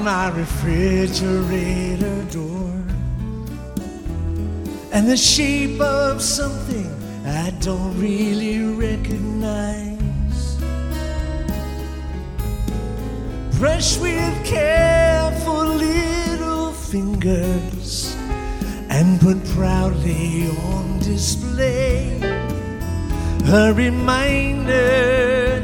my refrigerator door, and the shape of something I don't really recognize. Brush with careful little fingers and put proudly on display a reminder